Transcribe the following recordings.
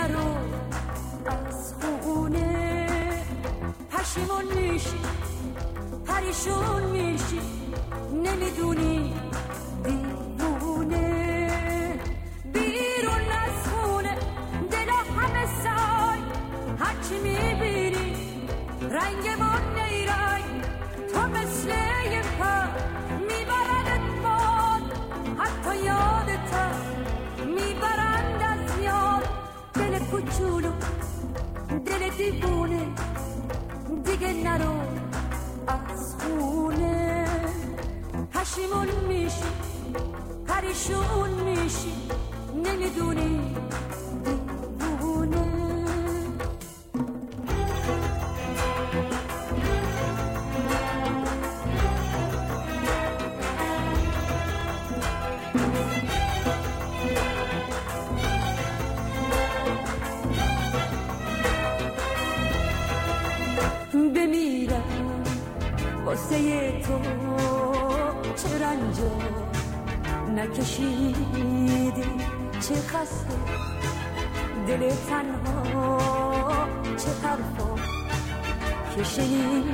نرو از خونه، پشیمون میشی پریشون میشی نمیدونی دیوونه. بیرون از خونه دلا همه سای، هرچی میبینی رنگمون نیرنگ، تو مثل یه پر میبردت باد، حتی یادت میبرند از یاد. دل کوچولو دل دیوونه، دیگه نرو از خونه، پشیمون میشی پریشون میشی نمیدونی دیوونه. بمیرم واسه تو چه رنجا نکشیدی، چه خسته دل تنها، چه حرفا که شنیدی.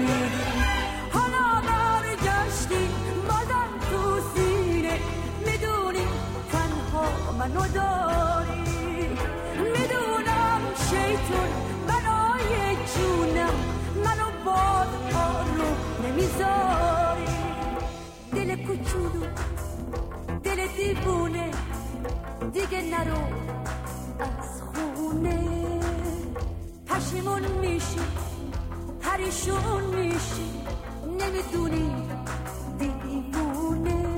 حالا برگشتی بازم تو سینه، میدونی تنها منو داری، میدونم شیطون برای جونم منو باز آروم نمیذاری. دل کوچولو دل دیوونه، دیگه نرو از خونه، پشیمون میشی پریشون میشی نمیدونی دیوونه.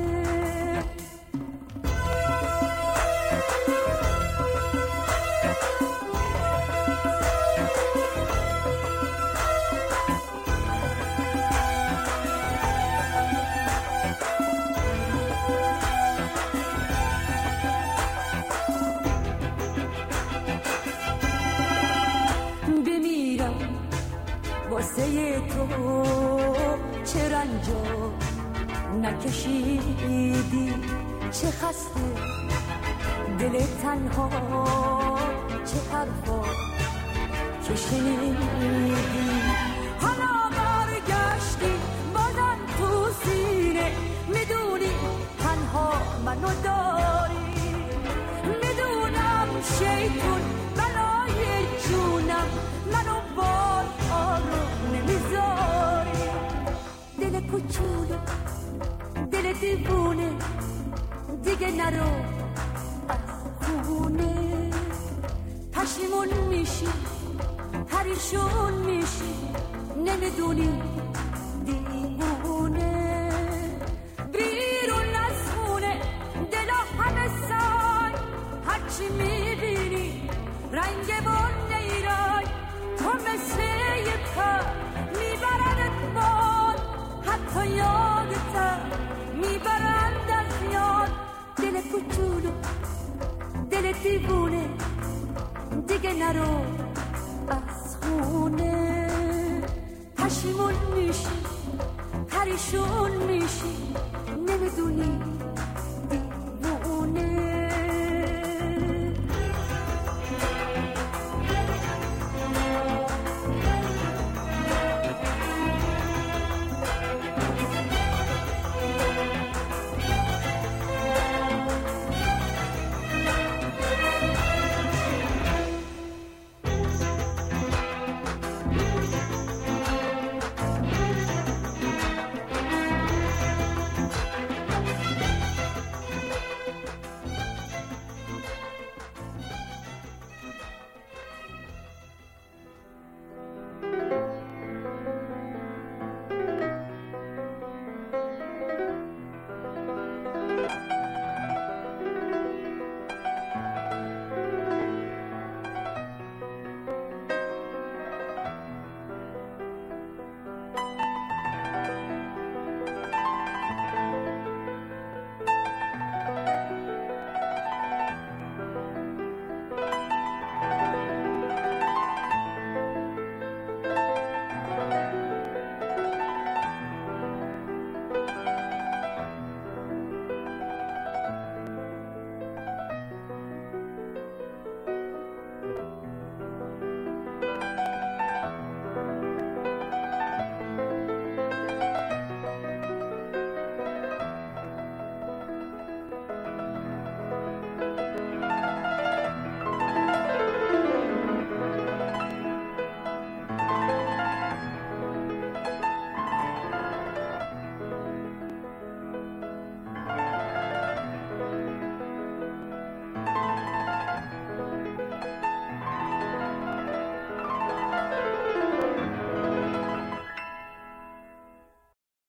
واسه تو چه رنجا نکشیدی، چه خسته دل تنها، چه حرفا که شنیدی. حالا برگشتی بازم تو سینه، میدونی تنها منو داری، میدونم شیطون بلای جونم منو باز آروم نمیذاری. دل کوچولو دل دیوونه، دیگه نرو از خونه، پشیمون میشی پریشون میشی نمیدونی دیوونه. بیرون از خونه دلا همه سای، هرچی میبینی رنگمون نیرای، تو مثل یه پر میبردت باد، حتی یادت میبرند از یاد. دل کوچولو دل دیوونه، دیگه نرو از خونه، پشیمون میشی پریشون میشی نمیدونی